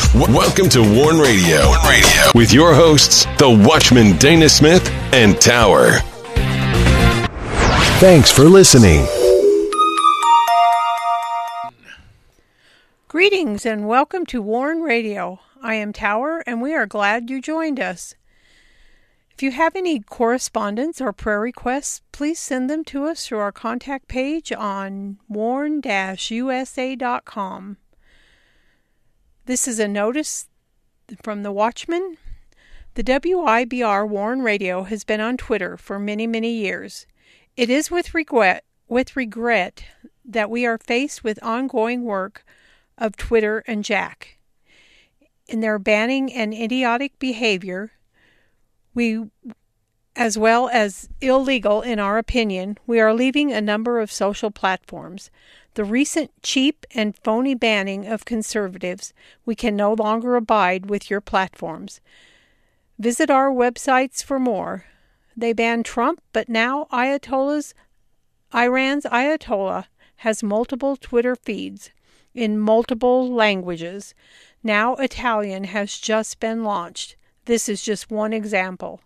Welcome to Warn Radio. With your hosts, the Watchman Dana Smith and Tower. Thanks for listening. Greetings and welcome to Warn Radio. I am Tower and we are glad you joined us. If you have any correspondence or prayer requests, please send them to us through our contact page on warn-usa.com. This is a notice from the Watchman. The WIBR Warn Radio has been on Twitter for many, many years. It is with regret that we are faced with ongoing work of Twitter and Jack. In their banning and idiotic behavior, as well as illegal in our opinion, we are leaving a number of social platforms. The recent cheap and phony banning of conservatives, we can no longer abide with your platforms. Visit our websites for more. They banned Trump, but now Iran's Ayatollah has multiple Twitter feeds in multiple languages. Now Italian has just been launched. This is just one example.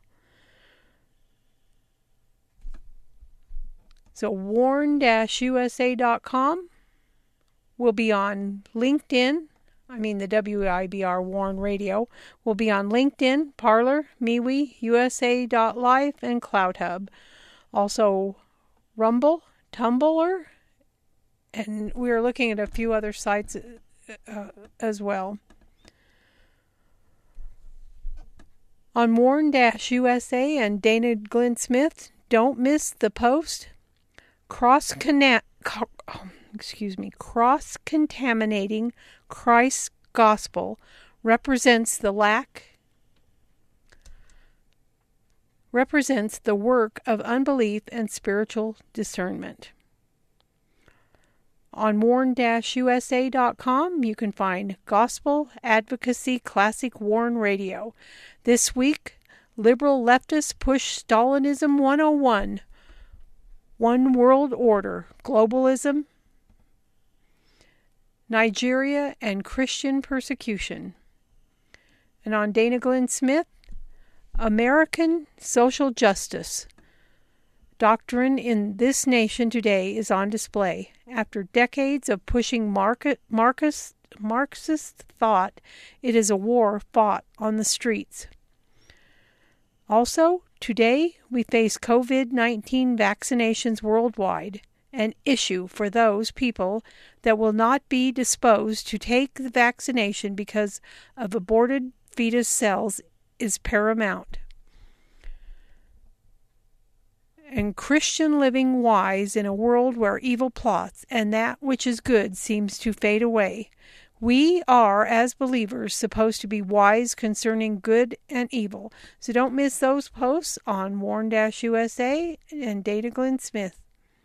So warn-usa.com will be on LinkedIn. The WIBR Warn Radio will be on LinkedIn, Parler, MeWe, USA.life, and CloudHub. Also Rumble, Tumblr, and we are looking at a few other sites as well. On Warn-USA and Dana Glenn Smith, don't miss the post. Cross-contaminating Christ's gospel represents the work of unbelief and spiritual discernment. On warn-usa.com, you can find Gospel Advocacy Classic Warn Radio. This week, liberal leftists push Stalinism 101, One World Order, Globalism, Nigeria, and Christian Persecution. And on Dana Glenn Smith, American Social Justice. Doctrine in this nation today is on display. After decades of pushing Marxist thought, it is a war fought on the streets. Also, today we face COVID-19 vaccinations worldwide, an issue for those people that will not be disposed to take the vaccination because of aborted fetus cells is paramount. And Christian living wise in a world where evil plots and that which is good seems to fade away. We are, as believers, supposed to be wise concerning good and evil. So don't miss those posts on Warn-USA and Dana Glenn Smith.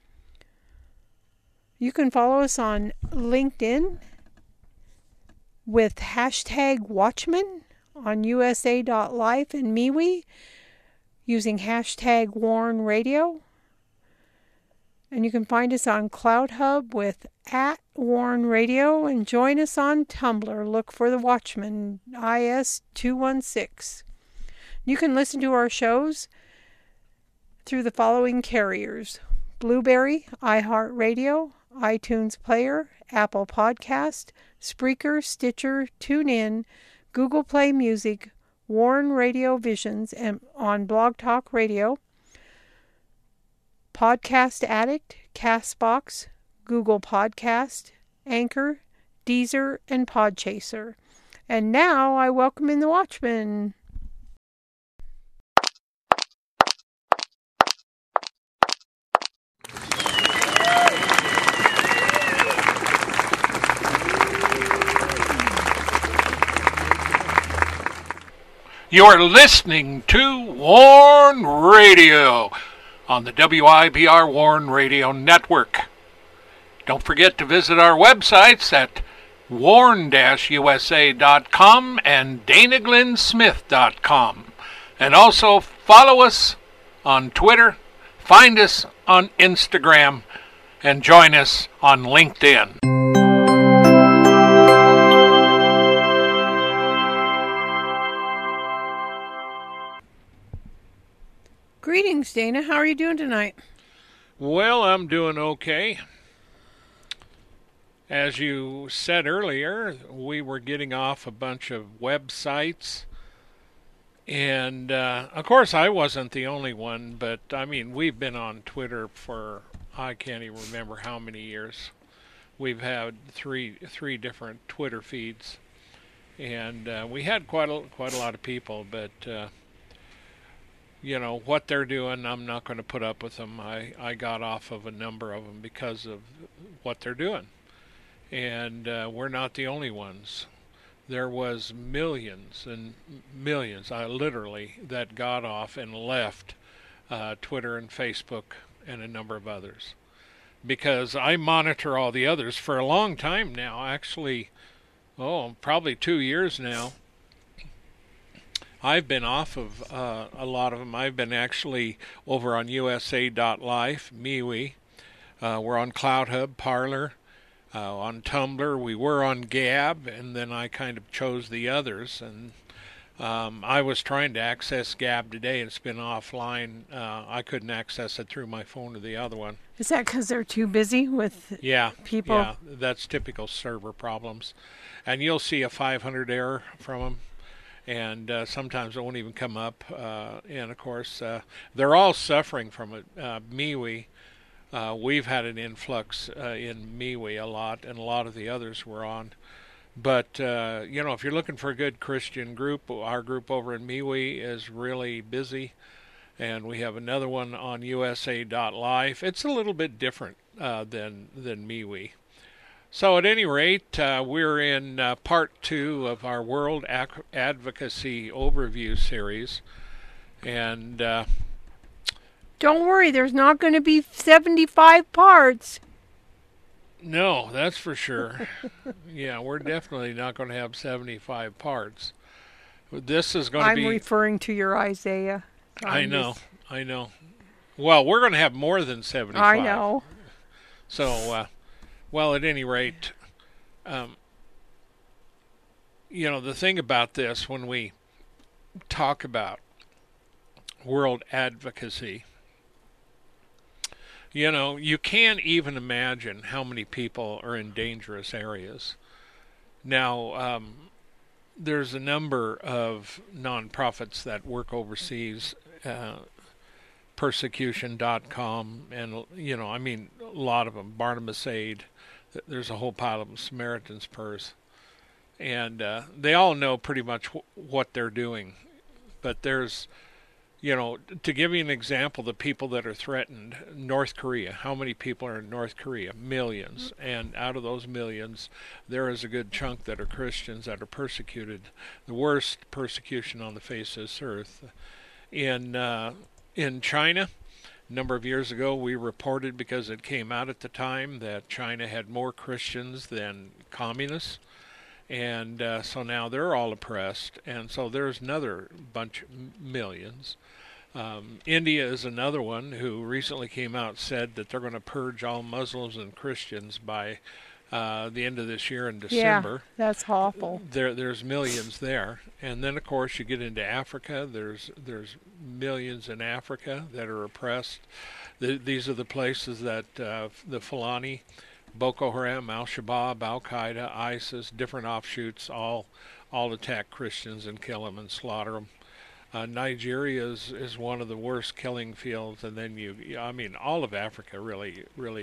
You can follow us on LinkedIn with hashtag Watchman on USA.life and MeWe using hashtag Warn Radio. And you can find us on CloudHub with @Warn Radio, and join us on Tumblr. Look for the Watchman, IS216. You can listen to our shows through the following carriers: Blueberry, iHeartRadio, iTunes Player, Apple Podcast, Spreaker, Stitcher, TuneIn, Google Play Music, Warn Radio Visions, and on Blog Talk Radio, Podcast Addict, Castbox, Google Podcast, Anchor, Deezer, and Podchaser. And now I welcome in the Watchman. You are listening to Warn Radio on the WIBR Warn Radio Network. Don't forget to visit our websites at warn-usa.com and danaglennsmith.com. And also follow us on Twitter, find us on Instagram, and join us on LinkedIn. Greetings, Dana. How are you doing tonight? Well, I'm doing okay. As you said earlier, we were getting off a bunch of websites. And, of course, I wasn't the only one, but, I mean, we've been on Twitter for, I can't even remember how many years. We've had three different Twitter feeds. And we had quite a lot of people, but, you know, what they're doing, I'm not going to put up with them. I got off of a number of them because of what they're doing. And we're not the only ones. There was millions and millions, literally, that got off and left Twitter and Facebook and a number of others. Because I monitor all the others for a long time now, actually, probably 2 years now. I've been off of a lot of them. I've been actually over on USA.life, MeWe. We're on CloutHub, Parler. On Tumblr, we were on Gab, and then I kind of chose the others. And I was trying to access Gab today, and it's been offline. I couldn't access it through my phone or the other one. Is that because they're too busy with people? Yeah, that's typical server problems. And you'll see a 500 error from them, and sometimes it won't even come up. And, of course, they're all suffering from it. MeWe. We've had an influx in MeWe a lot, and a lot of the others were on. But, you know, if you're looking for a good Christian group, our group over in MeWe is really busy. And we have another one on USA.life. It's a little bit different than MeWe. So at any rate, we're in part 2 of our World Advocacy Overview series. And don't worry, there's not going to be 75 parts. No, that's for sure. Yeah, we're definitely not going to have 75 parts. This is going to be... I'm referring to your Isaiah. I know. Well, we're going to have more than 75. I know. So, well, at any rate, you know, the thing about this, when we talk about world advocacy, you know, you can't even imagine how many people are in dangerous areas. Now, there's a number of nonprofits that work overseas, persecution.com, and, you know, I mean, a lot of them, Barnabas Aid, there's a whole pile of them, Samaritan's Purse, and they all know pretty much what they're doing. But there's, you know, to give you an example, the people that are threatened, North Korea, how many people are in North Korea? Millions. And out of those millions, there is a good chunk that are Christians that are persecuted. The worst persecution on the face of this earth. In China, a number of years ago, we reported, because it came out at the time, that China had more Christians than communists. And so now they're all oppressed, and so there's another bunch, millions. India is another one who recently came out and said that they're going to purge all Muslims and Christians by the end of this year in December. Yeah, that's awful. There's millions there. And then, of course, you get into Africa. There's millions in Africa that are oppressed. These are the places that the Fulani, Boko Haram, Al-Shabaab, Al-Qaeda, ISIS, different offshoots, all attack Christians and kill them and slaughter them. Nigeria is one of the worst killing fields, and then all of Africa really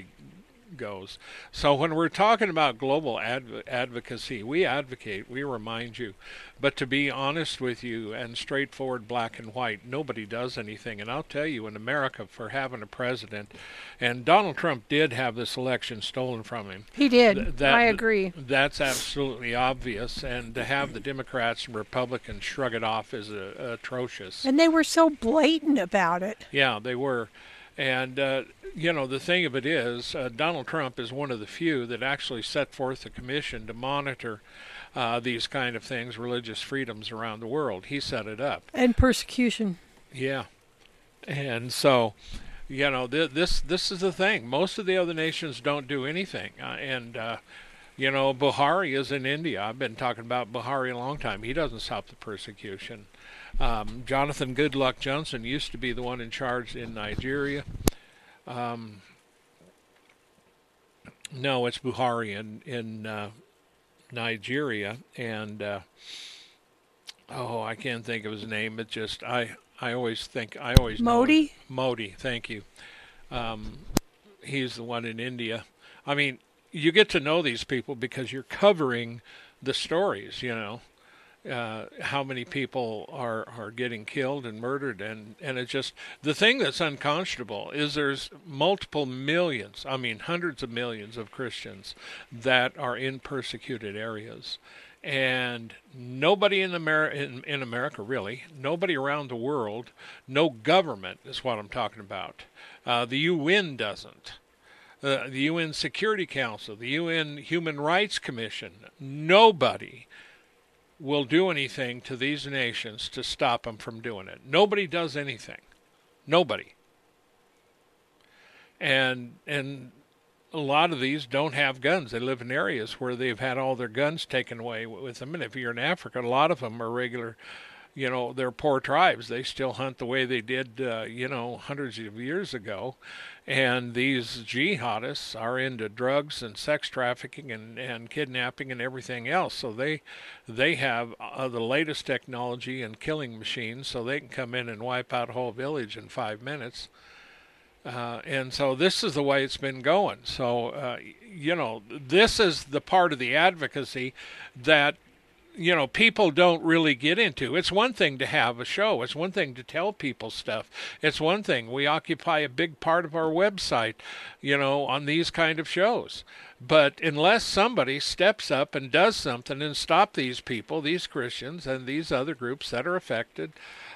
goes. So when we're talking about global advocacy, we advocate, we remind you. But to be honest with you and straightforward, black and white, nobody does anything. And I'll tell you, in America, for having a president, and Donald Trump did have this election stolen from him. He did. I agree. That's absolutely obvious. And to have the Democrats and Republicans shrug it off is atrocious. And they were so blatant about it. Yeah, they were. And, the thing of it is, Donald Trump is one of the few that actually set forth a commission to monitor these kind of things, religious freedoms around the world. He set it up. And persecution. Yeah. And so, this is the thing. Most of the other nations don't do anything. You know, Buhari is in India. I've been talking about Buhari a long time. He doesn't stop the persecution. Jonathan Goodluck Johnson used to be the one in charge in Nigeria. No, it's Buhari in Nigeria, and I can't think of his name. It just I always know Modi. Modi, thank you. He's the one in India. I mean, you get to know these people because you're covering the stories, you know. How many people are getting killed and murdered, and it's just, the thing that's unconscionable is there's multiple millions, I mean hundreds of millions of Christians that are in persecuted areas, and nobody in America really, nobody around the world, no government is what I'm talking about. The UN doesn't. The UN Security Council, the UN Human Rights Commission, nobody will do anything to these nations to stop them from doing it. Nobody does anything. Nobody. And a lot of these don't have guns. They live in areas where they've had all their guns taken away with them. And if you're in Africa, a lot of them are regular, you know, they're poor tribes. They still hunt the way they did, hundreds of years ago. And these jihadists are into drugs and sex trafficking and kidnapping and everything else. So they have the latest technology and killing machines, so they can come in and wipe out a whole village in 5 minutes. And so this is the way it's been going. So, this is the part of the advocacy that, people don't really get into. It's one thing to have a show. It's one thing to tell people stuff. It's one thing. We occupy a big part of our website, on these kind of shows. But unless somebody steps up and does something and stop these people, these Christians and these other groups that are affected,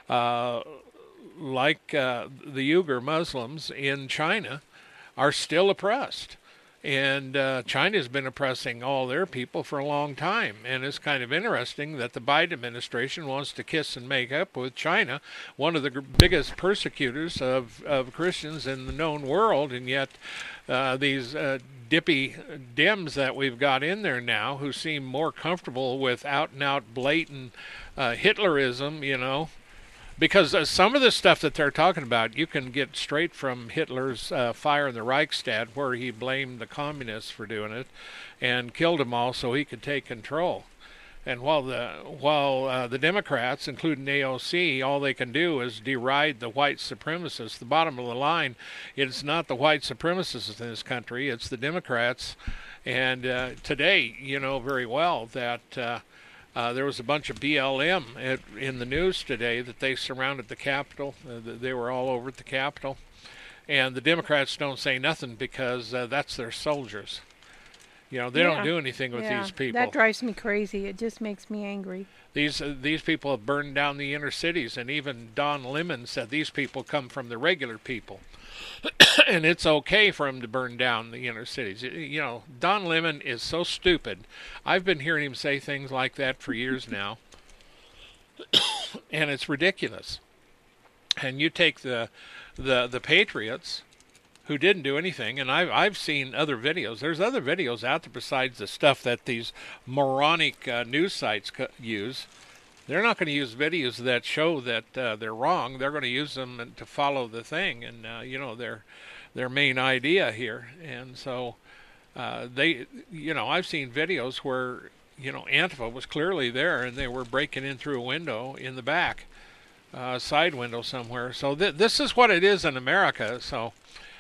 like the Uyghur Muslims in China, are still oppressed. And China's been oppressing all their people for a long time. And it's kind of interesting that the Biden administration wants to kiss and make up with China, one of the biggest persecutors of Christians in the known world. And yet these dippy Dems that we've got in there now, who seem more comfortable with out-and-out blatant Hitlerism, because some of the stuff that they're talking about, you can get straight from Hitler's fire in the Reichstag, where he blamed the communists for doing it and killed them all so he could take control. And while the Democrats, including AOC, all they can do is deride the white supremacists. The bottom of the line, it's not the white supremacists in this country, it's the Democrats. And today, very well that there was a bunch of BLM in the news today that they surrounded the Capitol. They were all over at the Capitol. And the Democrats don't say nothing because that's their soldiers. They don't do anything with these people. That drives me crazy. It just makes me angry. These people have burned down the inner cities, and even Don Lemon said these people come from the regular people. And it's okay for him to burn down the inner cities. Don Lemon is so stupid. I've been hearing him say things like that for years now. And it's ridiculous. And you take the Patriots, who didn't do anything, and I've seen other videos. There's other videos out there besides the stuff that these moronic news sites use. They're not going to use videos that show that they're wrong. They're going to use them to follow the thing and their main idea here. And so I've seen videos where Antifa was clearly there and they were breaking in through a window in the back, side window somewhere. So this is what it is in America. So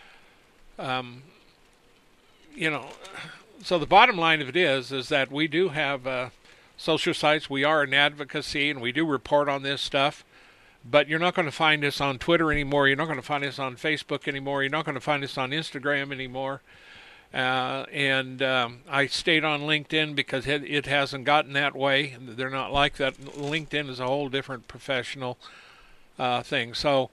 so the bottom line of it is that we do have social sites. We are an advocacy, and we do report on this stuff. But you're not going to find us on Twitter anymore. You're not going to find us on Facebook anymore. You're not going to find us on Instagram anymore. And I stayed on LinkedIn because it hasn't gotten that way. They're not like that. LinkedIn is a whole different professional thing. So,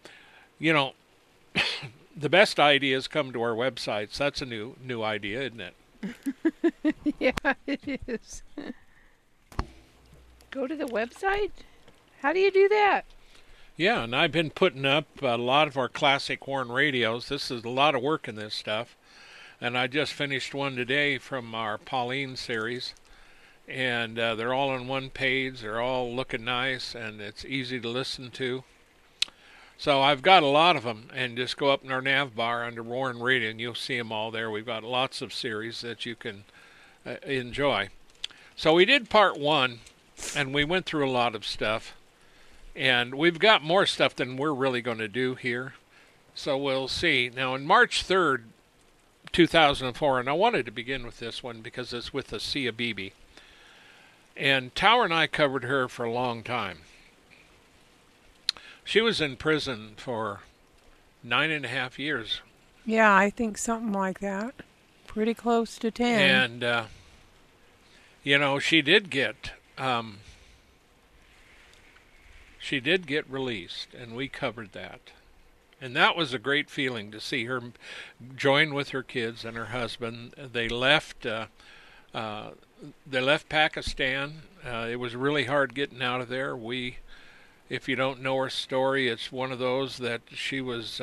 the best ideas come to our websites. That's a new idea, isn't it? Yeah, it is. Go to the website? How do you do that? Yeah, and I've been putting up a lot of our classic Warn radios. This is a lot of work in this stuff. And I just finished one today from our Pauline series. And they're all on one page. They're all looking nice, and it's easy to listen to. So I've got a lot of them, and just go up in our nav bar under Warren Radio, and you'll see them all there. We've got lots of series that you can enjoy. So we did part 1, and we went through a lot of stuff. And we've got more stuff than we're really going to do here. So we'll see. Now, on March 3rd, 2004, and I wanted to begin with this one because it's with Asia Bibi. And Tower and I covered her for a long time. She was in prison for 9.5 years. Yeah, I think something like that. Pretty close to 10. And, she did get released, and we covered that. And that was a great feeling to see her join with her kids and her husband. They left Pakistan. It was really hard getting out of there. If you don't know her story, it's one of those that she was,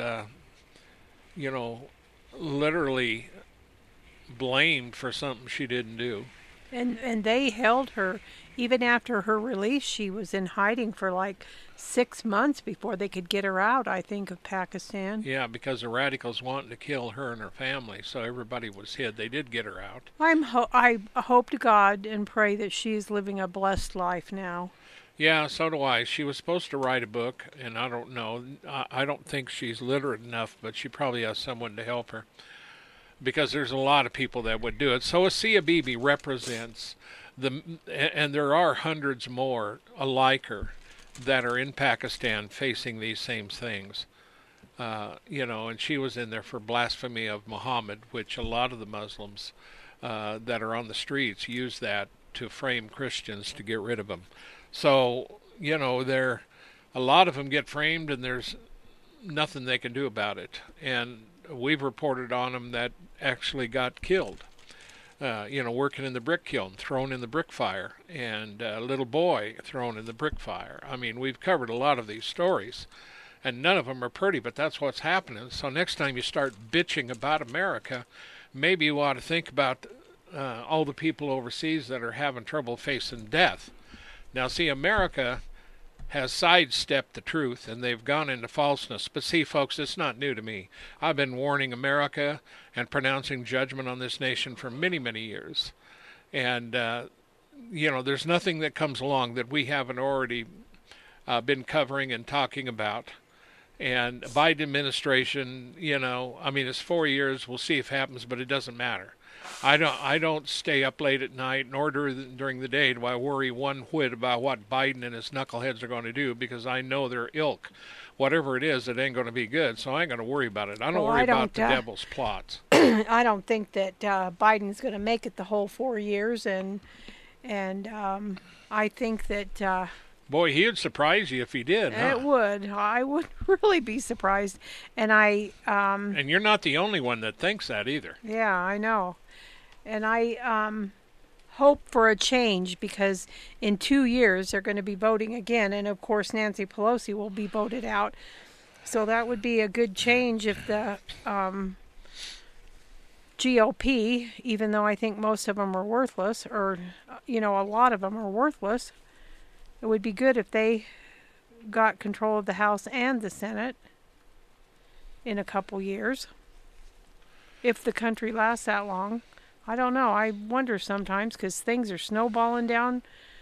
literally blamed for something she didn't do. And they held her. Even after her release, she was in hiding for like 6 months before they could get her out, I think, of Pakistan. Yeah, because the radicals wanted to kill her and her family, so everybody was hid. They did get her out. I hope to God and pray that she's living a blessed life now. Yeah, so do I. She was supposed to write a book, and I don't know. I don't think she's literate enough, but she probably has someone to help her, because there's a lot of people that would do it. So Asia Bibi represents and there are hundreds more like her that are in Pakistan facing these same things. And she was in there for blasphemy of Muhammad, which a lot of the Muslims that are on the streets use that to frame Christians to get rid of them. So, a lot of them get framed, and there's nothing they can do about it. And we've reported on them that actually got killed. Working in the brick kiln, thrown in the brick fire, and a little boy thrown in the brick fire. I mean, we've covered a lot of these stories, and none of them are pretty, but that's what's happening. So next time you start bitching about America, maybe you ought to think about all the people overseas that are having trouble facing death. Now, see, America has sidestepped the truth, and they've gone into falseness. But see, folks, it's not new to me. I've been warning America and pronouncing judgment on this nation for many, many years. And, there's nothing that comes along that we haven't already been covering and talking about. And Biden administration, it's 4 years. We'll see if it happens, but it doesn't matter. I don't stay up late at night, nor during the day do I worry one whit about what Biden and his knuckleheads are going to do, because I know their ilk. Whatever it is, it ain't going to be good, so I ain't going to worry about it. I don't worry about the devil's plots. I don't think that Biden's going to make it the whole 4 years, and I think that... Boy, he would surprise you if he did, huh? It would. I would really be surprised. And and you're not the only one that thinks that either. Yeah, I know. And I hope for a change, because in 2 years they're going to be voting again, and of course Nancy Pelosi will be voted out. So that would be a good change if the GOP, even though I think most of them are worthless, or a lot of them are worthless, it would be good if they got control of the House and the Senate in a couple years. If the country lasts that long. I don't know. I wonder sometimes, because things are snowballing down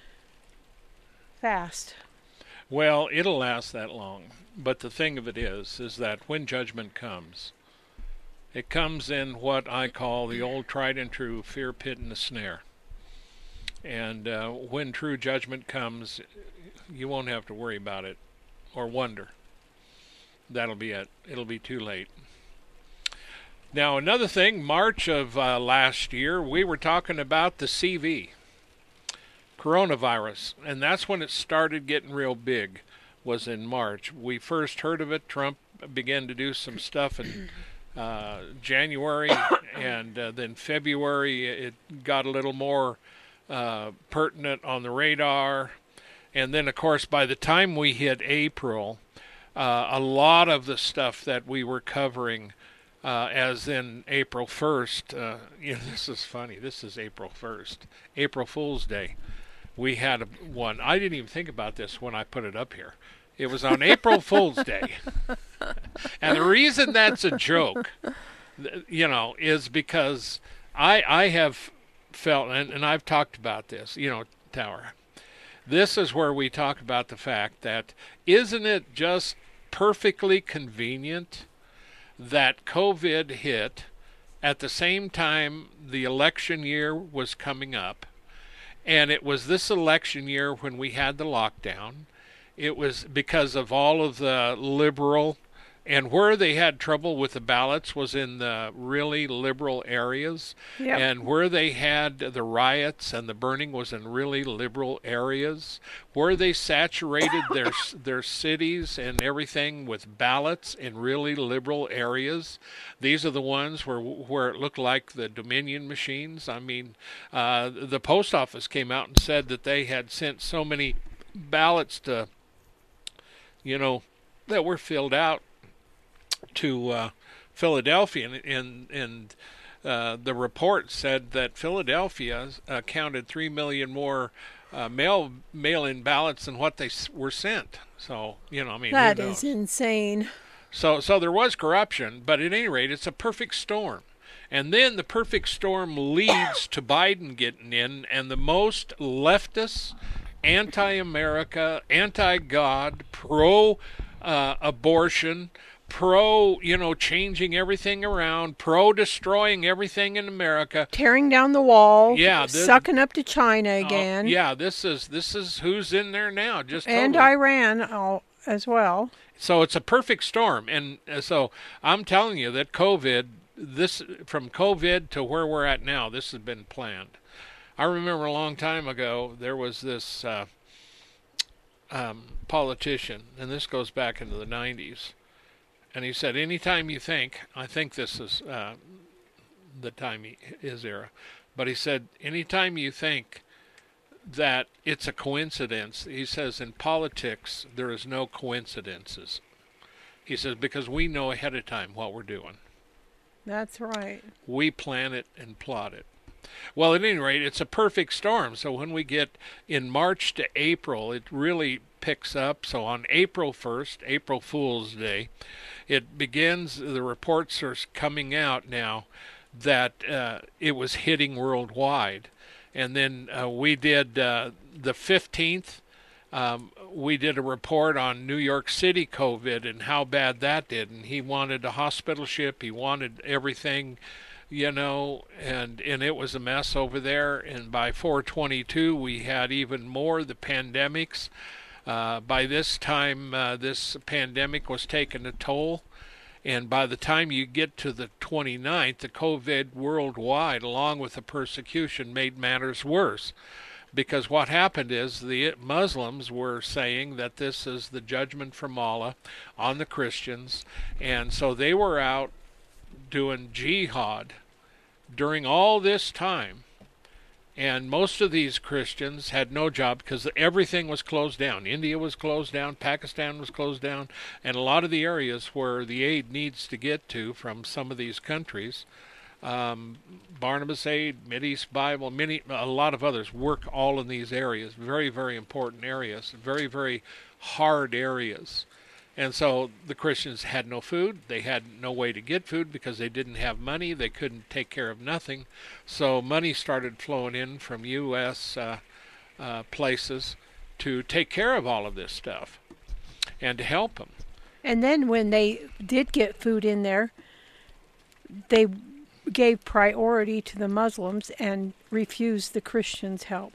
fast. Well, it'll last that long. But the thing of it is that when judgment comes, it comes in what I call the old tried and true fear, pit, and the snare. And when true judgment comes, you won't have to worry about it or wonder. That'll be it. It'll be too late. Now, another thing, March of last year, we were talking about the CV, coronavirus, and that's when it started getting real big, was in March. We first heard of it. Trump began to do some stuff in January, and then February it got a little more pertinent on the radar. And then, of course, by the time we hit April, a lot of the stuff that we were covering as in April 1st. This is funny. This is April 1st, April Fool's Day. We had one. I didn't even think about this when I put it up here. It was on April Fool's Day. And the reason that's a joke, is because I have felt, and I've talked about this, Tower. This is where we talk about the fact that isn't it just perfectly convenient that COVID hit at the same time the election year was coming up, and it was this election year when we had the lockdown. It was because of all of the liberal, and where they had trouble with the ballots was in the really liberal areas. Yep. And where they had the riots and the burning was in really liberal areas. Where they saturated their cities and everything with ballots in really liberal areas. These are the ones where it looked like the Dominion machines. I mean, the post office came out and said that they had sent so many ballots to, that were filled out to Philadelphia, and the report said that Philadelphia counted 3 million more mail-in ballots than what they were sent. So, that is insane. So there was corruption, but at any rate, it's a perfect storm. And then the perfect storm leads to Biden getting in, and the most leftist, anti-America, anti-God, pro-abortion, changing everything around, destroying everything in America, tearing down the wall, yeah, sucking up to China again. This is who's in there now, just and totally. Iran as well. So it's a perfect storm, and so I'm telling you that from COVID to where we're at now, this has been planned. I remember a long time ago there was this politician, and this goes back into the 90s. And he said, anytime you think, I think this is the time his era, but he said, anytime you think that it's a coincidence, he says, in politics, there is no coincidences. He says, because we know ahead of time what we're doing. That's right. We plan it and plot it. Well, at any rate, it's a perfect storm. So when we get in March to April, it really picks up. So on April 1st, April Fool's Day, it begins, the reports are coming out now that it was hitting worldwide. And then we did the 15th, we did a report on New York City COVID and how bad that did. And he wanted a hospital ship, he wanted everything, and it was a mess over there. And by 4/22, we had even more the pandemics. By this time, this pandemic was taking a toll. And by the time you get to the 29th, the COVID worldwide, along with the persecution, made matters worse. Because what happened is the Muslims were saying that this is the judgment from Allah on the Christians. And so they were out doing jihad during all this time. And most of these Christians had no job because everything was closed down. India was closed down, Pakistan was closed down, and a lot of the areas where the aid needs to get to from some of these countries, Barnabas Aid, Mideast Bible, a lot of others work all in these areas. Very, very important areas, very, very hard areas. And so the Christians had no food. They had no way to get food because they didn't have money. They couldn't take care of nothing. So money started flowing in from U.S. Places to take care of all of this stuff and to help them. And then when they did get food in there, they gave priority to the Muslims and refused the Christians' help.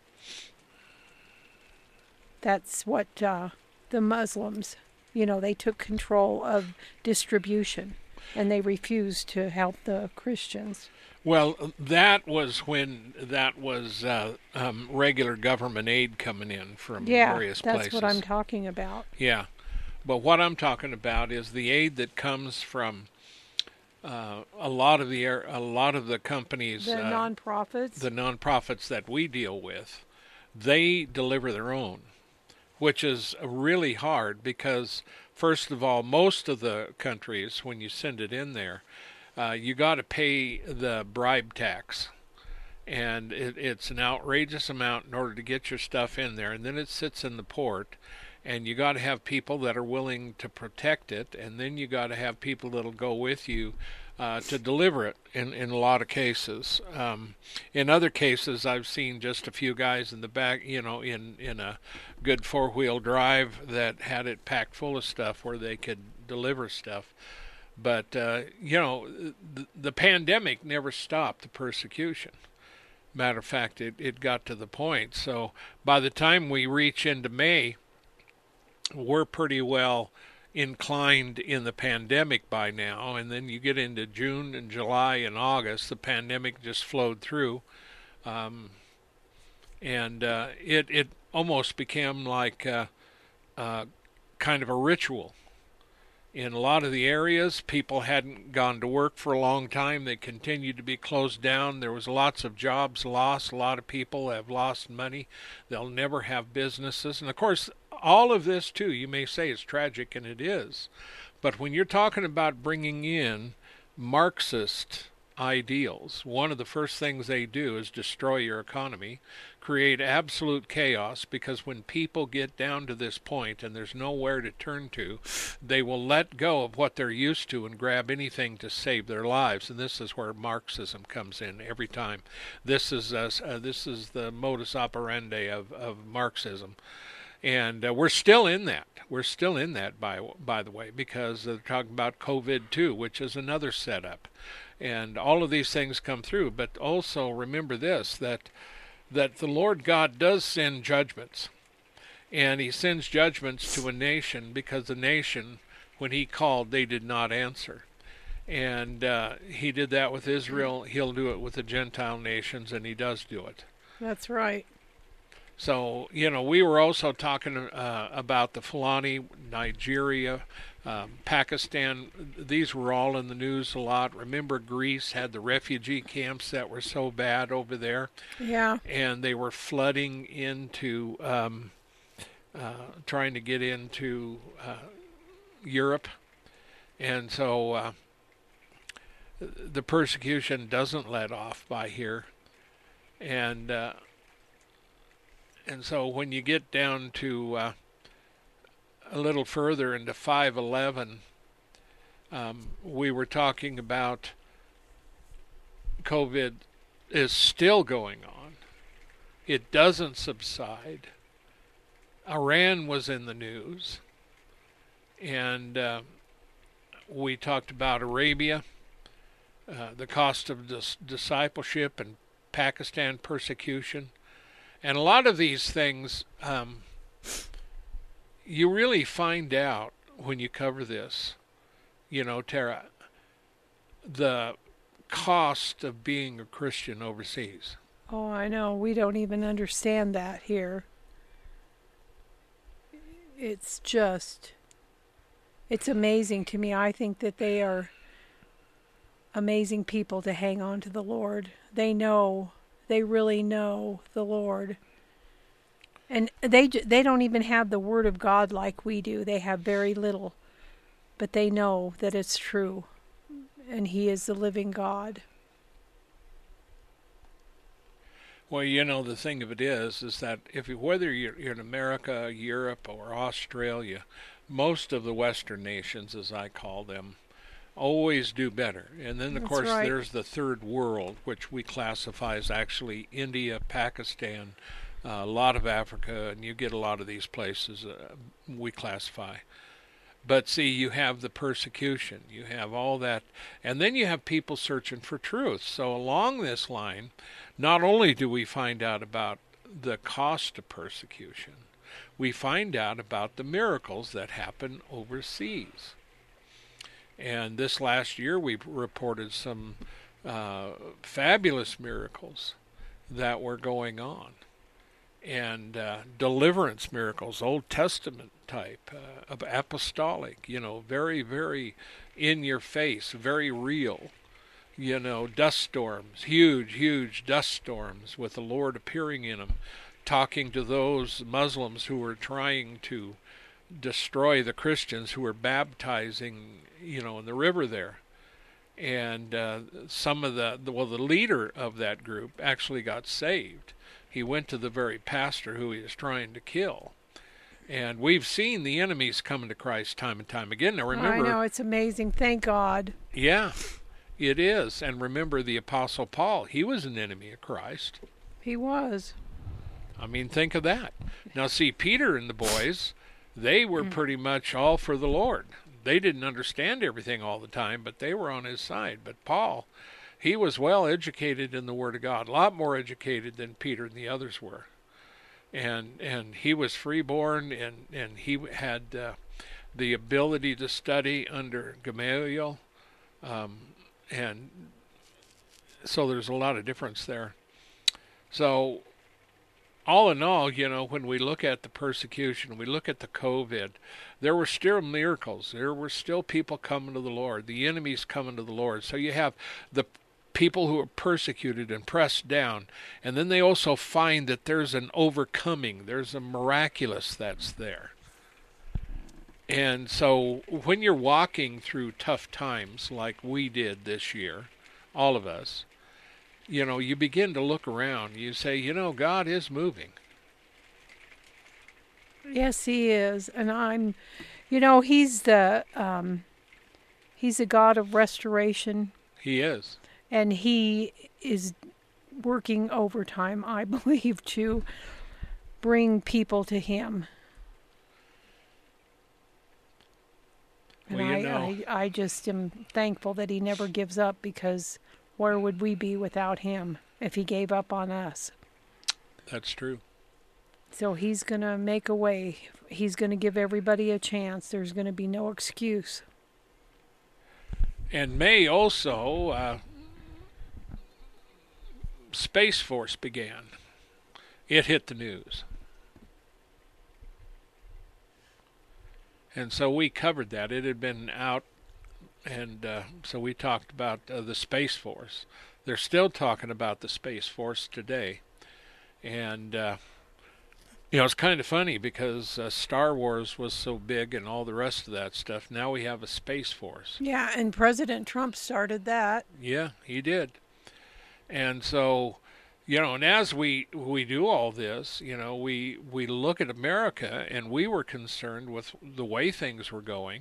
That's what the Muslims... they took control of distribution, and they refused to help the Christians. Well, that was when that was regular government aid coming in from various places. Yeah, that's what I'm talking about. Yeah, but what I'm talking about is the aid that comes from a lot of the companies, the nonprofits that we deal with. They deliver their own, which is really hard because first of all, most of the countries, when you send it in there, you got to pay the bribe tax. And it's an outrageous amount in order to get your stuff in there. And then it sits in the port. And you got to have people that are willing to protect it, and then you got to have people that'll go with you to deliver it. In a lot of cases, in other cases, I've seen just a few guys in the back, in a good 4-wheel drive that had it packed full of stuff where they could deliver stuff. But the pandemic never stopped the persecution. Matter of fact, it got to the point. So by the time we reach into May, we're pretty well inclined in the pandemic by now, and then you get into June and July and August, the pandemic just flowed through, and it almost became like kind of a ritual. In a lot of the areas, people hadn't gone to work for a long time. They continued to be closed down. There was lots of jobs lost. A lot of people have lost money. They'll never have businesses. And, of course, all of this, too, you may say is tragic, and it is. But when you're talking about bringing in Marxist ideals, one of the first things they do is destroy your economy, create absolute chaos, because when people get down to this point and there's nowhere to turn to, they will let go of what they're used to and grab anything to save their lives. And this is where Marxism comes in every time. This is the modus operandi of Marxism. And we're still in that. We're still in that, by the way, because they're talking about COVID too, which is another setup. And all of these things come through. But also remember this, that the Lord God does send judgments. And he sends judgments to a nation because the nation, when he called, they did not answer. And he did that with Israel. He'll do it with the Gentile nations, and he does do it. That's right. So, we were also talking about the Fulani, Nigeria, Pakistan. These were all in the news a lot. Remember, Greece had the refugee camps that were so bad over there. Yeah. And they were flooding into, trying to get into Europe. And so the persecution doesn't let off by here. And so when you get down to a little further into 5:11, we were talking about COVID is still going on. It doesn't subside. Iran was in the news. And we talked about Arabia, the cost of discipleship, and Pakistan persecution. And a lot of these things, you really find out when you cover this, Tara, the cost of being a Christian overseas. Oh, I know. We don't even understand that here. It's amazing to me. I think that they are amazing people to hang on to the Lord. They really know the Lord. And they don't even have the Word of God like we do. They have very little. But they know that it's true. And He is the living God. Well, the thing of it is that whether you're in America, Europe, or Australia, most of the Western nations, as I call them, always do better. And then, of course, right. There's the third world, which we classify as actually India, Pakistan, a lot of Africa, and you get a lot of these places we classify. But see, you have the persecution, you have all that, and then you have people searching for truth. So along this line, not only do we find out about the cost of persecution, we find out about the miracles that happen overseas. And this last year we reported some fabulous miracles that were going on. And deliverance miracles, Old Testament type, of apostolic, very, very in your face, very real. Dust storms, huge dust storms with the Lord appearing in them, talking to those Muslims who were trying to destroy the Christians who were baptizing, in the river there. And some of the leader of that group actually got saved. He went to the very pastor who he was trying to kill. And we've seen the enemies coming to Christ time and time again. Now remember, I know, it's amazing. Thank God. Yeah, it is. And remember the Apostle Paul, he was an enemy of Christ. He was. I mean, think of that. Now see, Peter and the boys, they were pretty much all for the Lord. They didn't understand everything all the time, but they were on his side. But Paul, he was well educated in the Word of God, a lot more educated than Peter and the others were. And he was freeborn, and he had the ability to study under Gamaliel. And so there's a lot of difference there. So all in all, when we look at the persecution, we look at the COVID, there were still miracles. There were still people coming to the Lord, the enemies coming to the Lord. So you have the people who are persecuted and pressed down, and then they also find that there's an overcoming, there's a miraculous that's there. And so when you're walking through tough times like we did this year, all of us, you begin to look around. You say, God is moving. Yes, he is. And he's the God of restoration. He is. And he is working overtime, I believe, to bring people to him. And well, I just am thankful that he never gives up, because where would we be without him if he gave up on us? That's true. So he's going to make a way. He's going to give everybody a chance. There's going to be no excuse. And May also, Space Force began. It hit the news. And so we covered that. It had been out, and so we talked about the Space Force. They're still talking about the Space Force today. And, it's kind of funny because Star Wars was so big and all the rest of that stuff. Now we have a Space Force. Yeah, and President Trump started that. Yeah, he did. And so, and as we do all this, we look at America, and we were concerned with the way things were going.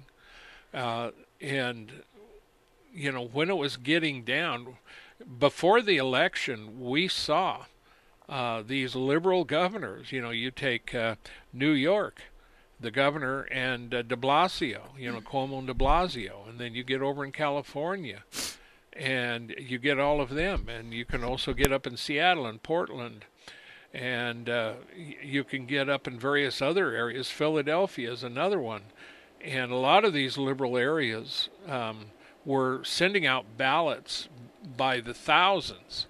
And, when it was getting down, before the election, we saw these liberal governors. You take New York, the governor, and de Blasio, Cuomo and de Blasio. And then you get over in California, and you get all of them. And you can also get up in Seattle and Portland. And you can get up in various other areas. Philadelphia is another one. And a lot of these liberal areas were sending out ballots by the thousands,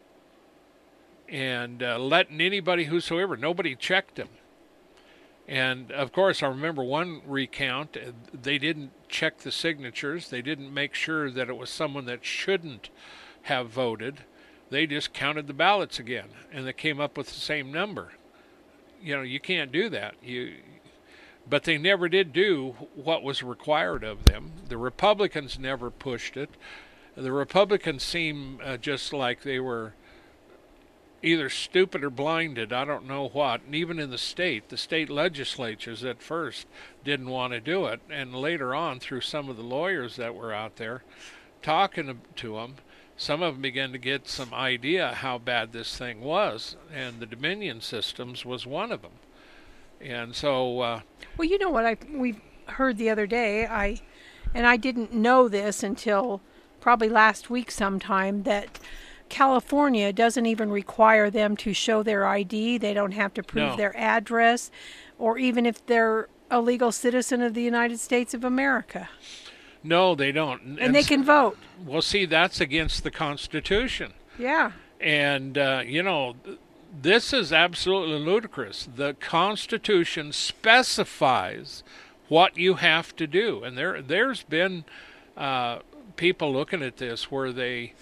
and letting anybody whosoever, nobody checked them. And of course, I remember one recount, they didn't check the signatures. They didn't make sure that it was someone that shouldn't have voted. They just counted the ballots again, and they came up with the same number. You can't do that. But they never did do what was required of them. The Republicans never pushed it. The Republicans seem just like they were either stupid or blinded, I don't know what. And even in the state legislatures at first didn't want to do it. And later on, through some of the lawyers that were out there talking to them, some of them began to get some idea how bad this thing was. And the Dominion systems was one of them. And so... well, you know what we heard the other day, I didn't know this until probably last week sometime, that California doesn't even require them to show their ID. They don't have to prove their address, or even if they're a legal citizen of the United States of America. No, they don't. And they can vote. Well, see, that's against the Constitution. Yeah. And, this is absolutely ludicrous. The Constitution specifies what you have to do. And there's been people looking at this where they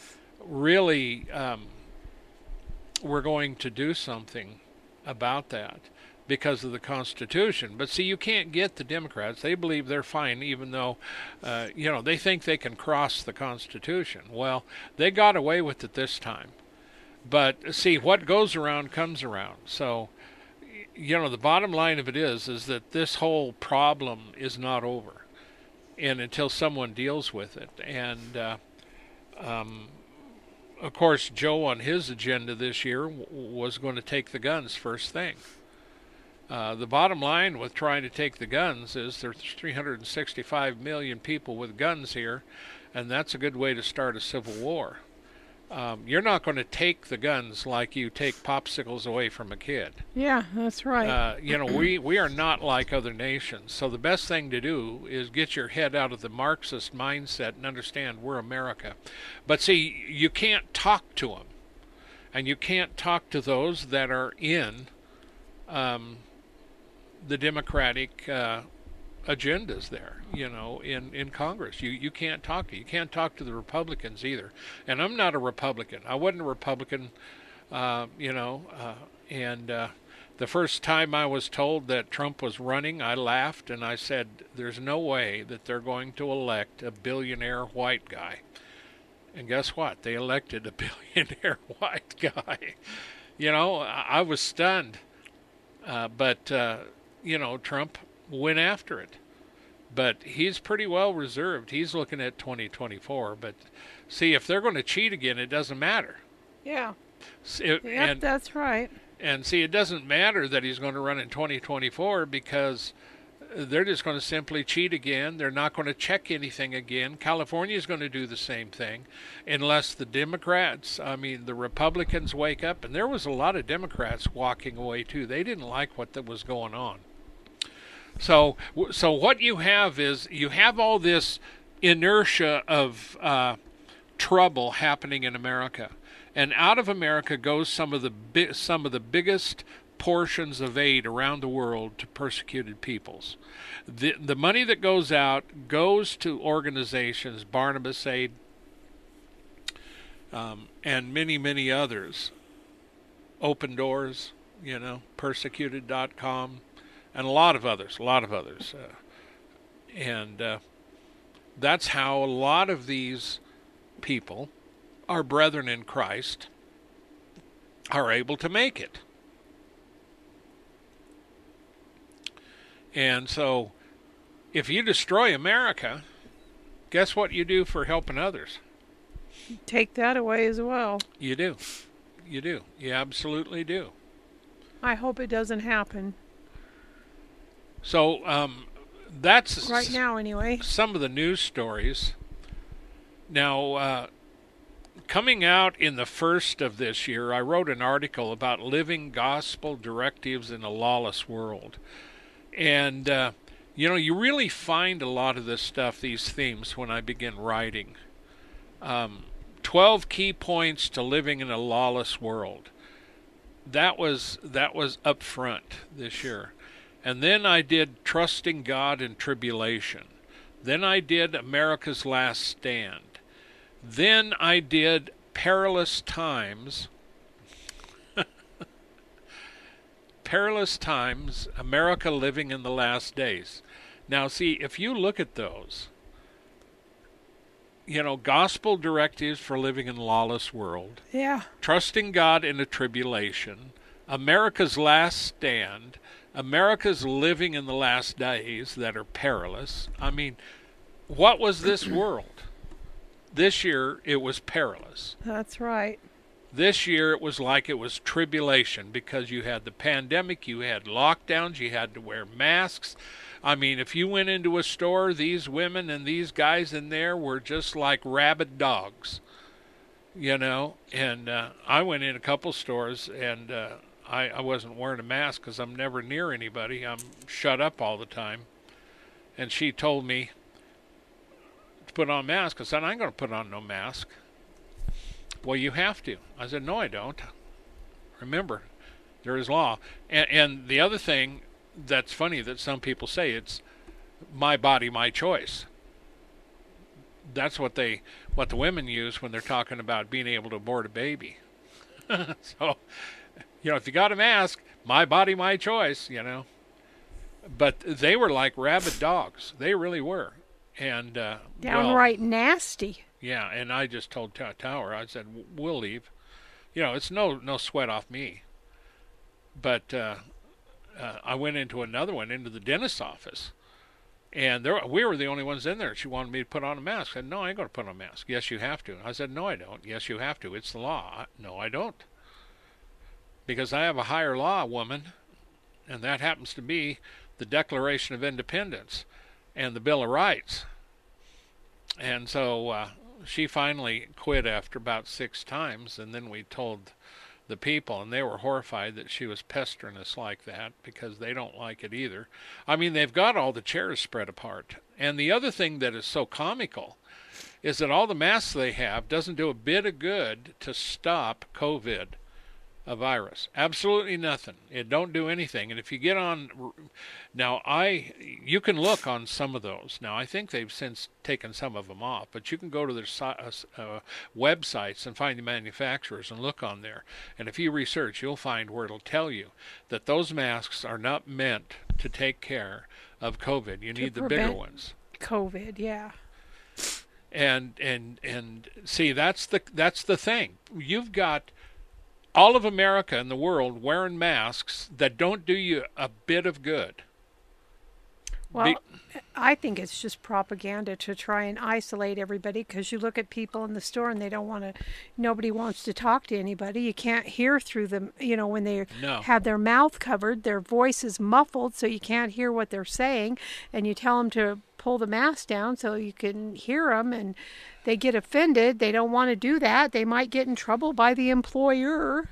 really were going to do something about that. because of the Constitution. But see, you can't get the Democrats. They believe they're fine, even though, they think they can cross the Constitution. Well, they got away with it this time. But see, what goes around comes around. So, the bottom line of it is that this whole problem is not over, and until someone deals with it. And of course, Joe on his agenda this year was going to take the guns first thing. The bottom line with trying to take the guns is there's 365 million people with guns here, and that's a good way to start a civil war. You're not going to take the guns like you take popsicles away from a kid. Yeah, that's right. We are not like other nations. So the best thing to do is get your head out of the Marxist mindset and understand we're America. But see, you can't talk to them. And you can't talk to those that are in the Democratic agendas there, in Congress. You can't talk to. You can't talk to the Republicans either. And I'm not a Republican. I wasn't a Republican, and the first time I was told that Trump was running, I laughed and I said, there's no way that they're going to elect a billionaire white guy. And guess what? They elected a billionaire white guy. I was stunned. But Trump went after it. But he's pretty well reserved. He's looking at 2024. But see, if they're going to cheat again, it doesn't matter. Yeah. That's right. And see, it doesn't matter that he's going to run in 2024 because they're just going to simply cheat again. They're not going to check anything again. California is going to do the same thing unless the the Republicans wake up. And there was a lot of Democrats walking away, too. They didn't like what was going on. So what you have is you have all this inertia of trouble happening in America. And out of America goes some of the biggest portions of aid around the world to persecuted peoples. The money that goes out goes to organizations, Barnabas Aid, and many, many others. Open Doors, Persecuted.com, and a lot of others. That's how a lot of these people, our brethren in Christ, are able to make it. And so, if you destroy America, guess what you do for helping others? Take that away as well. You do. You absolutely do. I hope it doesn't happen. So, that's... right now, anyway. Some of the news stories. Now, coming out in the first of this year, I wrote an article about living gospel directives in a lawless world. And, you really find a lot of this stuff, these themes, when I begin writing. 12 key points to living in a lawless world. That was up front this year. And then I did Trusting God in Tribulation. Then I did America's Last Stand. Then I did Perilous Times. Perilous Times, America Living in the Last Days. Now, see, if you look at those, gospel directives for living in a lawless world. Yeah. Trusting God in a Tribulation. America's Last Stand. America's living in the last days that are perilous. I mean, what was this world? This year, it was perilous. That's right. This year, it was like it was tribulation because you had the pandemic, you had lockdowns, you had to wear masks. I mean, if you went into a store, these women and these guys in there were just like rabid dogs, And I went in a couple stores, and I wasn't wearing a mask because I'm never near anybody. I'm shut up all the time. And she told me to put on a mask. I said, I ain't going to put on no mask. Well, you have to. I said, no, I don't. Remember, there is law. And the other thing that's funny that some people say, it's my body, my choice. That's what the women use when they're talking about being able to abort a baby. So, if you got a mask, my body, my choice, you know. But they were like rabid dogs. They really were. And downright nasty. Yeah, and I just told Tower, I said, we'll leave. You know, it's no sweat off me. But I went into another one, into the dentist's office. And we were the only ones in there. She wanted me to put on a mask. I said, no, I ain't going to put on a mask. Yes, you have to. I said, no, I don't. Yes, you have to. It's the law. No, I don't. Because I have a higher law, woman, and that happens to be the Declaration of Independence and the Bill of Rights. And so she finally quit after about 6 times, and then we told the people, and they were horrified that she was pestering us like that because they don't like it either. I mean, they've got all the chairs spread apart. And the other thing that is so comical is that all the masks they have doesn't do a bit of good to stop COVID, a virus. Absolutely nothing. It don't do anything. And if you get on now, you can look on some of those. Now, I think they've since taken some of them off, but you can go to their websites and find the manufacturers and look on there. And if you research, you'll find where it'll tell you that those masks are not meant to take care of COVID. You need the bigger ones. COVID, yeah. And see, that's the thing. You've got all of America and the world wearing masks that don't do you a bit of good. Well, I think it's just propaganda to try and isolate everybody, because you look at people in the store and they don't want to, nobody wants to talk to anybody. You can't hear through them, you know, when they have their mouth covered, their voice is muffled so you can't hear what they're saying, and you tell them to pull the mask down so you can hear them, and they get offended. They don't want to do that. They might get in trouble by the employer.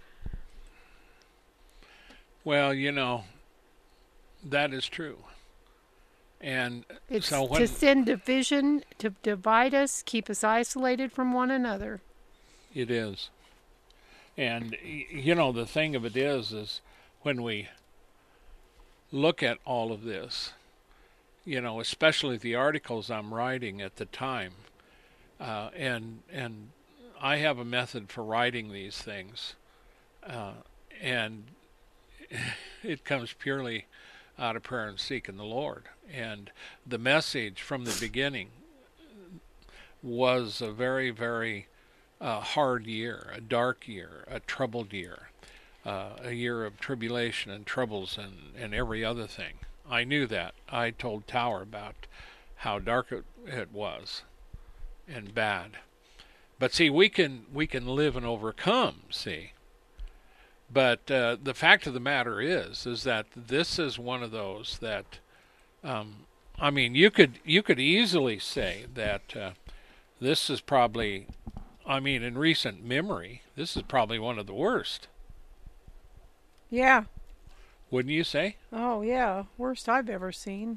Well, you know, that is true. And it's so to send division, to divide us, keep us isolated from one another. It is. And, you know, the thing of it is when we look at all of this, you know, especially the articles I'm writing at the time, and I have a method for writing these things, and it comes purely out of prayer and seeking the Lord. And the message from the beginning was a very, very hard year, a dark year, a troubled year, a year of tribulation and troubles and every other thing. I knew that. I told Tower about how dark it was and bad. But see, we can live and overcome, see. But the fact of the matter is that this is one of those that, I mean, you could easily say that this is probably, I mean, in recent memory, this is probably one of the worst. Yeah. Wouldn't you say? Oh, yeah. Worst I've ever seen.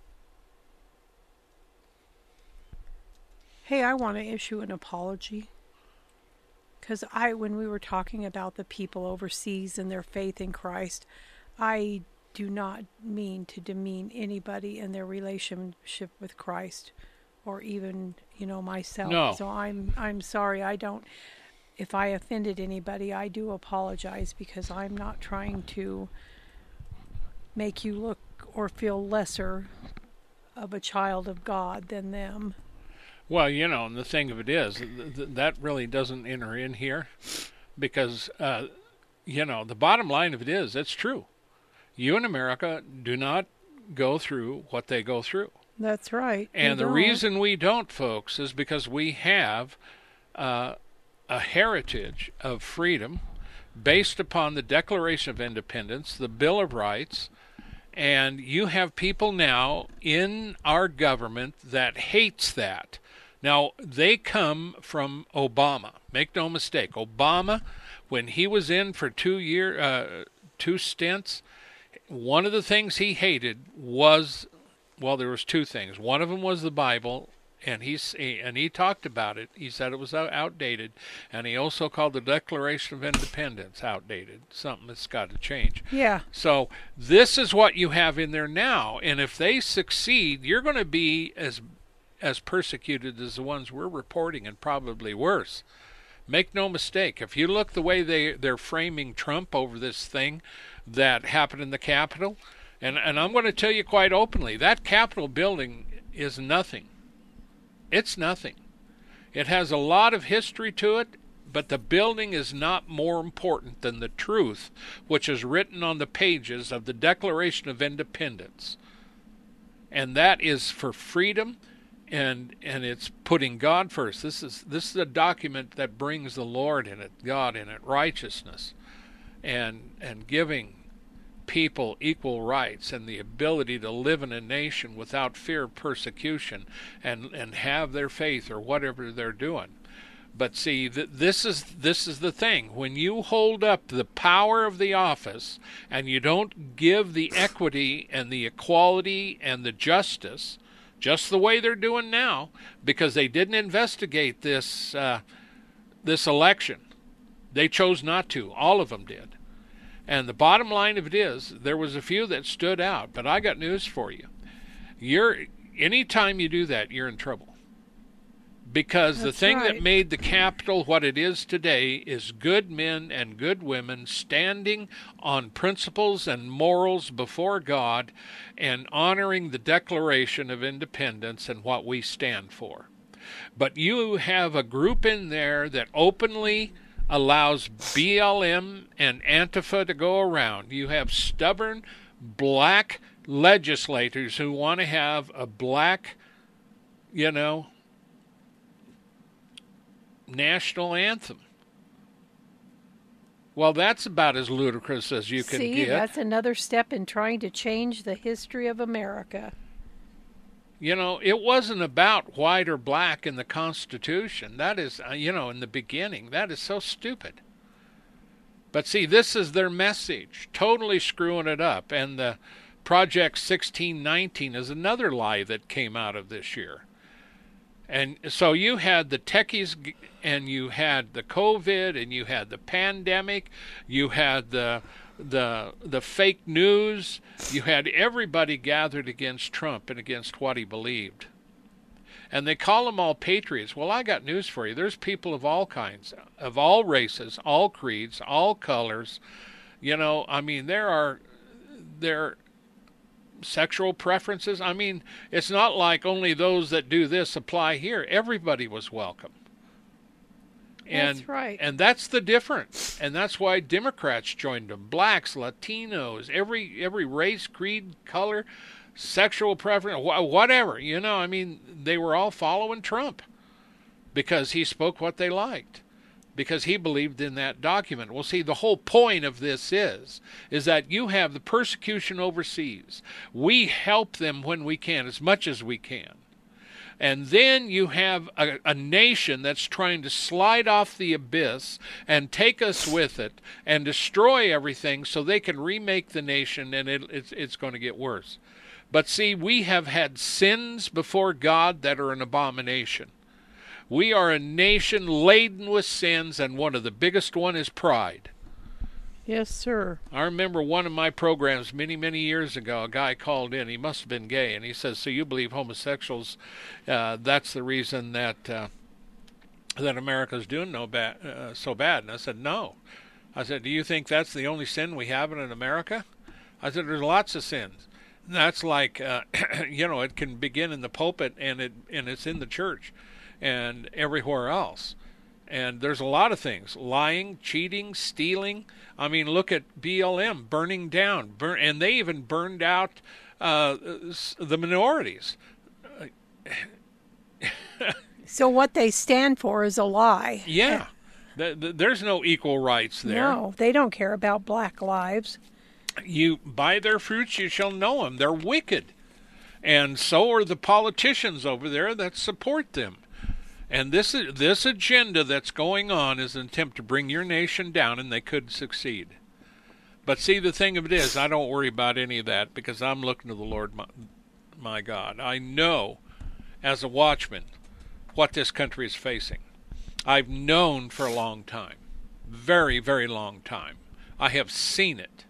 Hey, I want to issue an apology. Because when we were talking about the people overseas and their faith in Christ, I do not mean to demean anybody in their relationship with Christ, or even, you know, myself. No. So I'm sorry. I don't. If I offended anybody, I do apologize, because I'm not trying to make you look or feel lesser of a child of God than them. Well, you know, and the thing of it is, that really doesn't enter in here, because, you know, the bottom line of it is, it's true. You in America do not go through what they go through. That's right. And the reason we don't, folks, is because we have a heritage of freedom based upon the Declaration of Independence, the Bill of Rights, and you have people now in our government that hates that. Now, they come from Obama. Make no mistake. Obama, when he was in for 2 stints, one of the things he hated was, well, there was 2 things. One of them was the Bible, and he talked about it. He said it was outdated, and he also called the Declaration of Independence outdated, something that's got to change. Yeah. So this is what you have in there now, and if they succeed, you're going to be as persecuted as the ones we're reporting, and probably worse. Make no mistake, if you look the way they're framing Trump over this thing that happened in the Capitol. And I'm going to tell you quite openly, that Capitol building is nothing. It's nothing. It has a lot of history to it, but the building is not more important than the truth which is written on the pages of the Declaration of Independence. And that is for freedom, and it's putting God first. This is a document that brings the Lord in it, God in it, righteousness, and giving people equal rights and the ability to live in a nation without fear of persecution and have their faith or whatever they're doing. But see, this is the thing. When you hold up the power of the office and you don't give the equity and the equality and the justice, just the way they're doing now, because they didn't investigate this election. They chose not to. All of them did. And the bottom line of it is, there was a few that stood out, but I got news for you. Anytime you do that, you're in trouble. Because the thing that made the Capitol what it is today is good men and good women standing on principles and morals before God and honoring the Declaration of Independence and what we stand for. But you have a group in there that openly allows BLM and Antifa to go around. You have stubborn black legislators who want to have a black, national anthem. Well, that's about as ludicrous as you can get. See, that's another step in trying to change the history of America. It wasn't about white or black in the Constitution. That is, in the beginning, that is so stupid. But see, this is their message, totally screwing it up. And the Project 1619 is another lie that came out of this year. And so you had the techies, and you had the COVID, and you had the pandemic, you had the fake news, you had everybody gathered against Trump and against what he believed. And they call them all patriots. Well, I got news for you. There's people of all kinds, of all races, all creeds, all colors. There are sexual preferences. It's not like only those that do this apply here. Everybody was welcome. That's right. And that's the difference. And that's why Democrats joined them. Blacks, Latinos, every race, creed, color, sexual preference, whatever. They were all following Trump because he spoke what they liked, because he believed in that document. Well, see, the whole point of this is that you have the persecution overseas. We help them when we can, as much as we can. And then you have a nation that's trying to slide off the abyss and take us with it and destroy everything so they can remake the nation, and it's going to get worse. But see, we have had sins before God that are an abomination. We are a nation laden with sins, and one of the biggest one is pride. Yes, sir. I remember one of my programs many, many years ago, a guy called in. He must have been gay, and he says, so you believe homosexuals, that's the reason that America's doing so bad? And I said, no. I said, do you think that's the only sin we have in America? I said, there's lots of sins. And that's like, it can begin in the pulpit, and it's in the church and everywhere else. And there's a lot of things: lying, cheating, stealing. Look at BLM burning down, and they even burned out the minorities. So what they stand for is a lie. Yeah, there's no equal rights there. No, they don't care about black lives. You by their fruits you shall know them. They're wicked, and so are the politicians over there that support them. And this agenda that's going on is an attempt to bring your nation down, and they could succeed. But see, the thing of it is, I don't worry about any of that because I'm looking to the Lord, my God. I know, as a watchman, what this country is facing. I've known for a long time, very, very long time. I have seen it.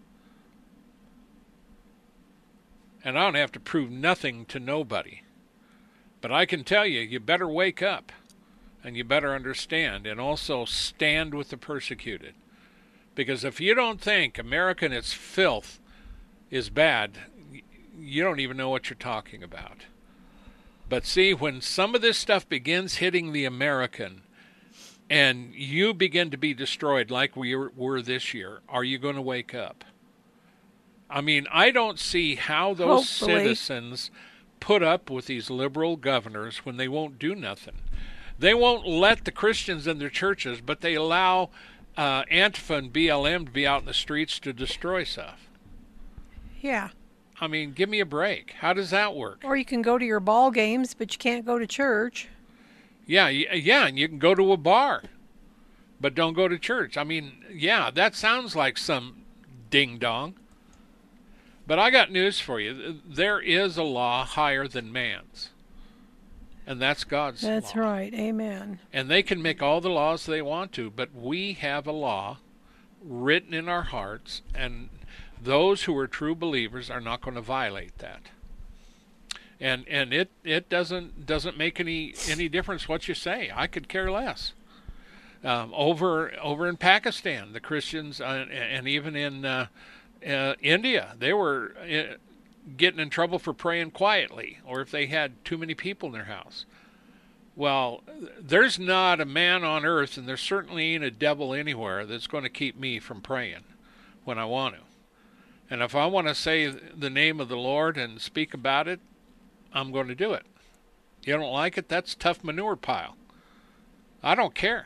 And I don't have to prove nothing to nobody. But I can tell you, you better wake up. And you better understand, and also stand with the persecuted. Because if you don't think America and its filth is bad, you don't even know what you're talking about. But see, when some of this stuff begins hitting the American and you begin to be destroyed like we were this year, are you going to wake up? I mean, I don't see how those citizens put up with these liberal governors when they won't do nothing. They won't let the Christians in their churches, but they allow Antifa and BLM to be out in the streets to destroy stuff. Yeah. I mean, give me a break. How does that work? Or you can go to your ball games, but you can't go to church. Yeah, and you can go to a bar, but don't go to church. I mean, yeah, that sounds like some ding-dong. But I got news for you. There is a law higher than man's, and that's God's law. That's right. Amen. And they can make all the laws they want to, but we have a law written in our hearts, and those who are true believers are not going to violate that. And it doesn't make any difference what you say. I could care less. Over in Pakistan, the Christians and even in India, they were getting in trouble for praying quietly, or if they had too many people in their house. Well, there's not a man on earth, and there certainly ain't a devil anywhere that's going to keep me from praying when I want to. And if I want to say the name of the Lord and speak about it, I'm going to do it. You don't like it? That's tough manure pile. I don't care.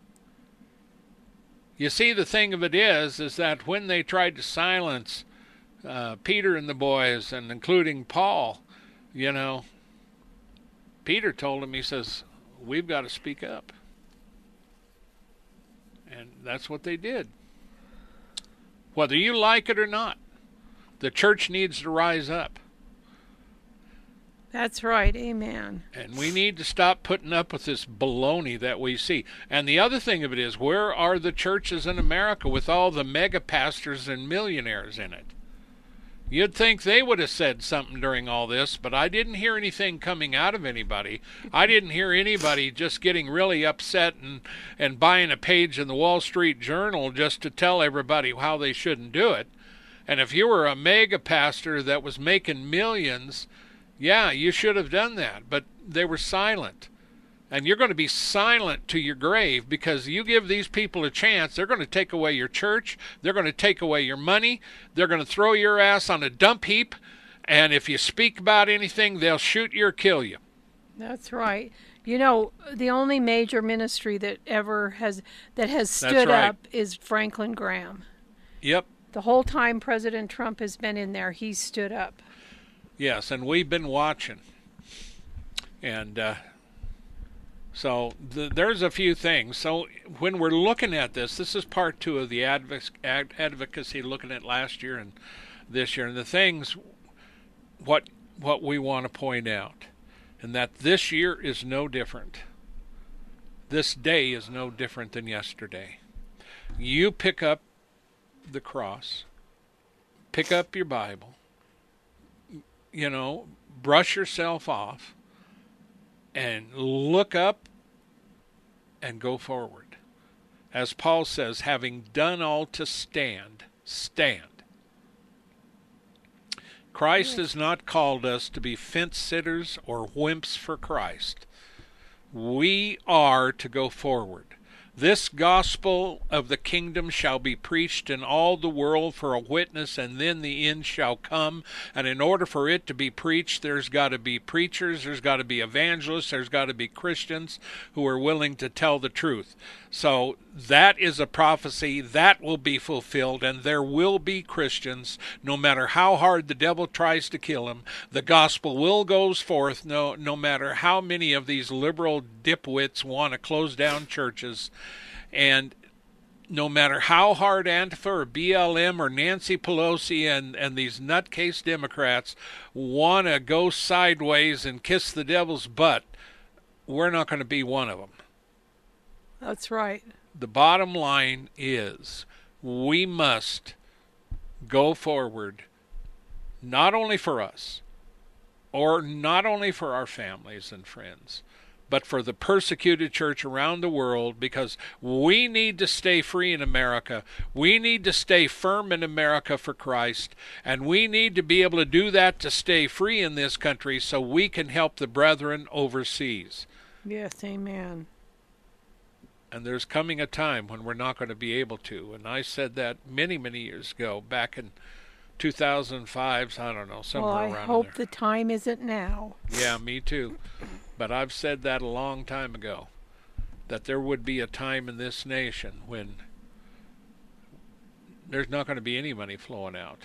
You see, the thing of it is that when they tried to silence Peter and the boys, and including Paul, Peter told him, he says, we've got to speak up. And that's what they did. Whether you like it or not, the church needs to rise up. That's right. Amen. And we need to stop putting up with this baloney that we see. And the other thing of it is, where are the churches in America with all the mega pastors and millionaires in it? You'd think they would have said something during all this, but I didn't hear anything coming out of anybody. I didn't hear anybody just getting really upset and buying a page in the Wall Street Journal just to tell everybody how they shouldn't do it. And if you were a mega pastor that was making millions, yeah, you should have done that, but they were silent. And you're going to be silent to your grave, because you give these people a chance, they're going to take away your church, they're going to take away your money, they're going to throw your ass on a dump heap, and if you speak about anything, they'll shoot you or kill you. That's right. You know, the only major ministry that has stood up is Franklin Graham. Yep. The whole time President Trump has been in there, he's stood up. Yes, and we've been watching. And so there's a few things. So when we're looking at this is part 2 of the advocacy, looking at last year and this year. And the things, what we want to point out, and that this year is no different. This day is no different than yesterday. You pick up the cross, pick up your Bible, brush yourself off, and look up and go forward. As Paul says, having done all to stand, stand. Christ has not called us to be fence sitters or wimps for Christ. We are to go forward. This gospel of the kingdom shall be preached in all the world for a witness, and then the end shall come. And in order for it to be preached, there's got to be preachers, there's got to be evangelists, there's got to be Christians who are willing to tell the truth. So that is a prophecy that will be fulfilled, and there will be Christians, no matter how hard the devil tries to kill them. The gospel will go forth, no matter how many of these liberal dipwits want to close down churches. And no matter how hard Antifa or BLM or Nancy Pelosi and these nutcase Democrats want to go sideways and kiss the devil's butt, we're not going to be one of them. That's right. The bottom line is we must go forward, not only for us, or not only for our families and friends, but for the persecuted church around the world, because we need to stay free in America. We need to stay firm in America for Christ, and we need to be able to do that to stay free in this country so we can help the brethren overseas. Yes, amen. And there's coming a time when we're not going to be able to. And I said that many, many years ago, back in 2005, I don't know, somewhere around there. Well, I hope the time isn't now. Yeah, me too. But I've said that a long time ago, that there would be a time in this nation when there's not going to be any money flowing out.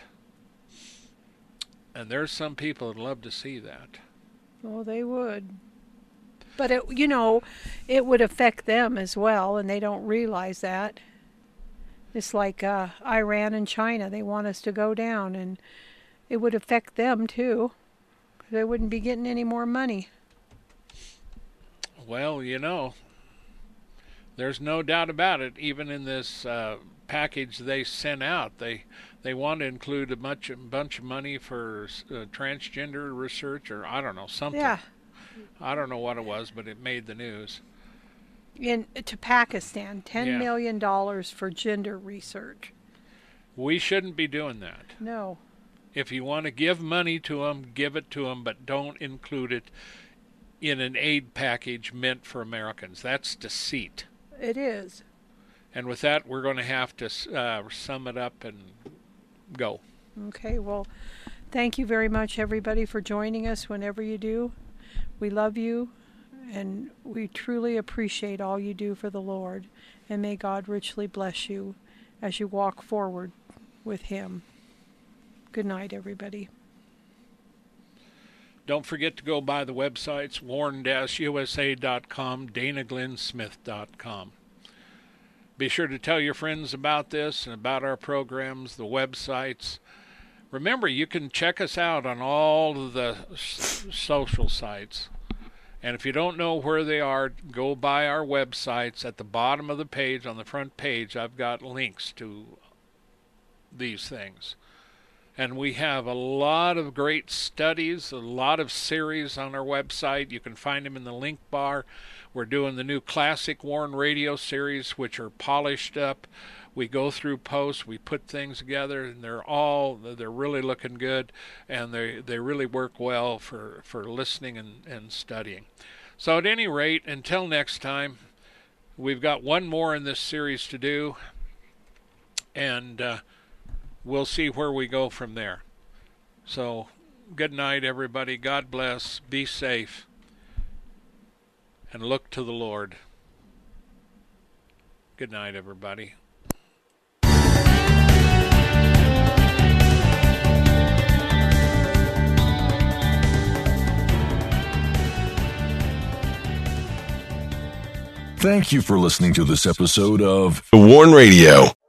And there's some people that love to see that. Oh, they would. But, it would affect them as well, and they don't realize that. It's like Iran and China. They want us to go down, and it would affect them, too. They wouldn't be getting any more money. Well, there's no doubt about it. Even in this package they sent out, they want to include a bunch of money for transgender research, or I don't know, something. Yeah. I don't know what it was, but it made the news. To Pakistan, $10 million for gender research. We shouldn't be doing that. No. If you want to give money to them, give it to them, but don't include it in an aid package meant for Americans. That's deceit. It is. And with that, we're going to have to sum it up and go. Okay, well, thank you very much, everybody, for joining us whenever you do. We love you, and we truly appreciate all you do for the Lord. And may God richly bless you as you walk forward with Him. Good night, everybody. Don't forget to go by the websites, warn-usa.com, danaglennsmith.com. Be sure to tell your friends about this and about our programs, the websites. Remember, you can check us out on all of the social sites. And if you don't know where they are, go by our websites. At the bottom of the page, on the front page, I've got links to these things. And we have a lot of great studies, a lot of series on our website. You can find them in the link bar. We're doing the new Classic Warn Radio series, which are polished up. We go through posts, we put things together, and they're really looking good, and they really work well for listening and studying. So at any rate, until next time, we've got one more in this series to do, and we'll see where we go from there. So good night, everybody. God bless. Be safe, and look to the Lord. Good night, everybody. Thank you for listening to this episode of Warn Radio.